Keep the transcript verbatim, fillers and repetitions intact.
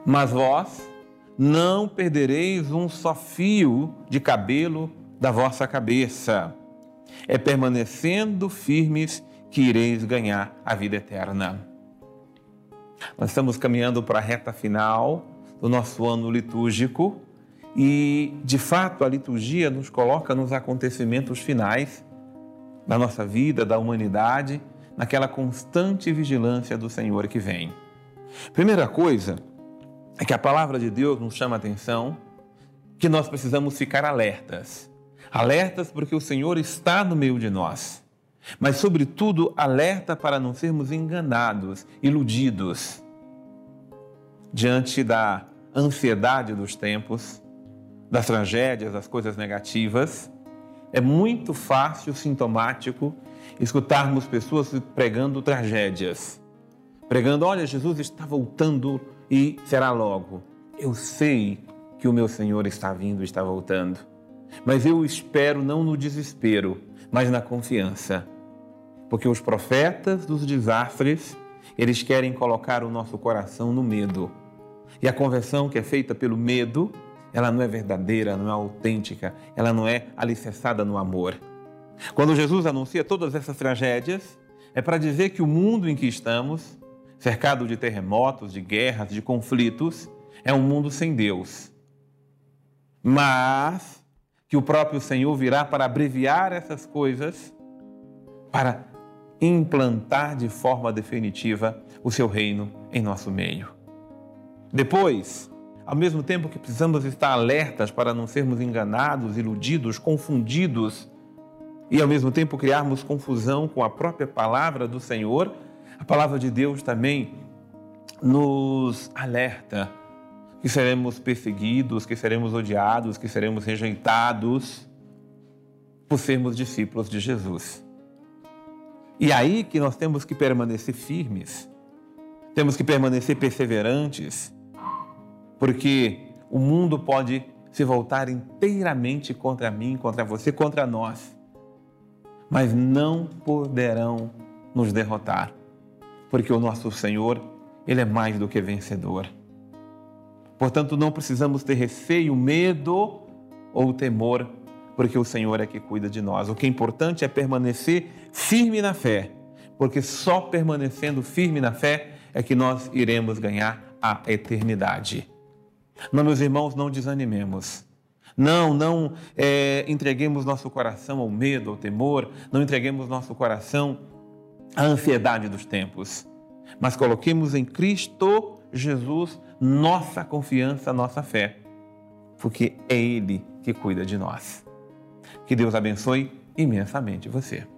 Mas vós não perdereis um só fio de cabelo da vossa cabeça. É permanecendo firmes que ireis ganhar a vida eterna. Nós estamos caminhando para a reta final do nosso ano litúrgico e, de fato, a liturgia nos coloca nos acontecimentos finais da nossa vida, da humanidade, naquela constante vigilância do Senhor que vem. Primeira coisa é que a palavra de Deus nos chama a atenção que nós precisamos ficar alertas. Alertas porque o Senhor está no meio de nós. Mas, sobretudo, alerta para não sermos enganados, iludidos. Diante da ansiedade dos tempos, das tragédias, das coisas negativas, é muito fácil, sintomático, escutarmos pessoas pregando tragédias. Pregando, olha, Jesus está voltando e será logo. Eu sei que o meu Senhor está vindo e está voltando. Mas eu espero não no desespero, mas na confiança. Porque os profetas dos desastres, eles querem colocar o nosso coração no medo. E a conversão que é feita pelo medo, ela não é verdadeira, não é autêntica, ela não é alicerçada no amor. Quando Jesus anuncia todas essas tragédias, é para dizer que o mundo em que estamos, cercado de terremotos, de guerras, de conflitos, é um mundo sem Deus. Mas que o próprio Senhor virá para abreviar essas coisas, para implantar de forma definitiva o seu reino em nosso meio. Depois, ao mesmo tempo que precisamos estar alertas para não sermos enganados, iludidos, confundidos e ao mesmo tempo criarmos confusão com a própria palavra do Senhor, a palavra de Deus também nos alerta que seremos perseguidos, que seremos odiados, que seremos rejeitados por sermos discípulos de Jesus. E aí que nós temos que permanecer firmes, temos que permanecer perseverantes, porque o mundo pode se voltar inteiramente contra mim, contra você, contra nós, mas não poderão nos derrotar, porque o nosso Senhor, Ele é mais do que vencedor. Portanto, não precisamos ter receio, medo ou temor, porque o Senhor é que cuida de nós. O que é importante é permanecer firme na fé, porque só permanecendo firme na fé é que nós iremos ganhar a eternidade. Não, meus irmãos, não desanimemos. Não, não é, entreguemos nosso coração ao medo, ao temor, não entreguemos nosso coração à ansiedade dos tempos, mas coloquemos em Cristo Jesus nossa confiança, nossa fé, porque é Ele que cuida de nós. Que Deus abençoe imensamente você.